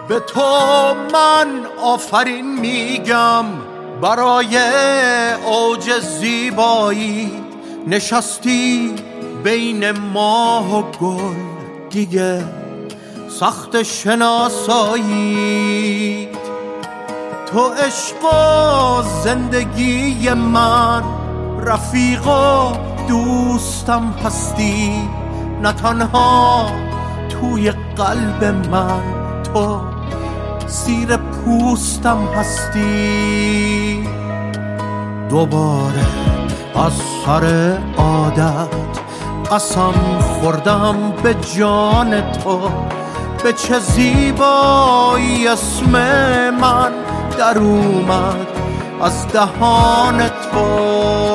به تو من آفرین میگم، برای اوج زیبایی نشستی بین ماه و گل، دیگه سخت شناسایی. تو عشق و زندگی من، رفیق و دوستم هستی، نه تنها توی قلب من، تو زیر پوستم هستی. دوباره از سر عادت قسم خوردم به جان تو، به چه زیبایی اسم من در اومد از دهان تو.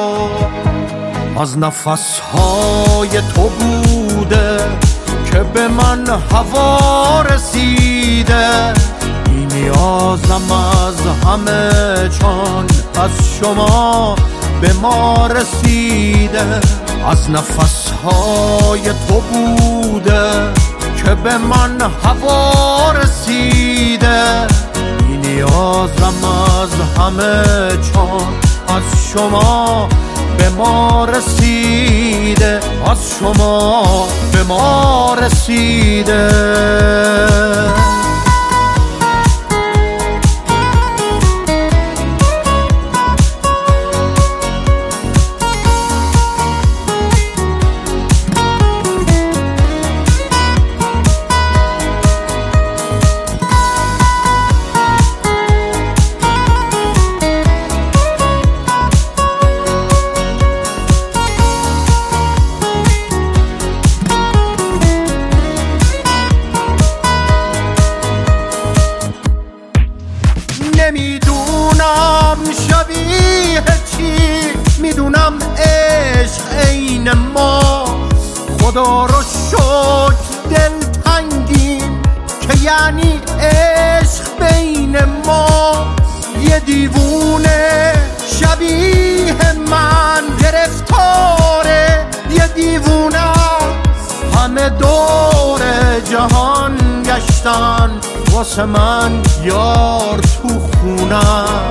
از نفسهای تو بوده که به من هوا رسیده، بی نیازم از همه چون از شما به ما رسیده. از نفسهای تو بوده که به من هوا رسیده، بی نیازم از همه چون از شما به ما رسیده، از شما به ما رسیده. نمیدونم شبیه چی، میدونم عشق عین ماست. خدا رو شکر دلتنگیم که یعنی عشق بین ماست. یه دیوونه شبیه من گرفتاره، یه دیوونه همه دور جهان گشتن، واسه من یار تو خونم.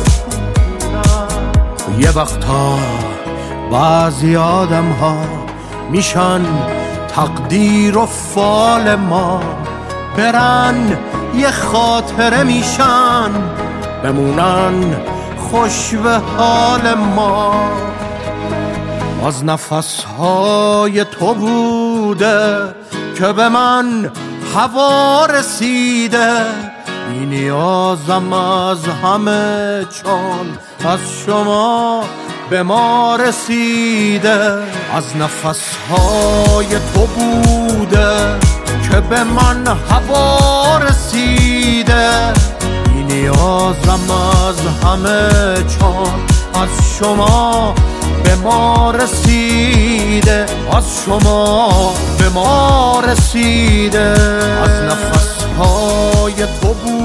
یه وقتا بعضی آدم ها میشن تقدیر و فال ما، برن یه خاطره میشن، بمونن خوش به حال ما. از نفسهای تو بوده که به من هوا رسیده، بی نیازم از همه چون از شما به ما رسیده. از نفسهای تو بوده که به من هوا رسیده، بی نیازم از همه چون از شما به ما رسیده، از شما به ما رسیده. از نفسهای تو بود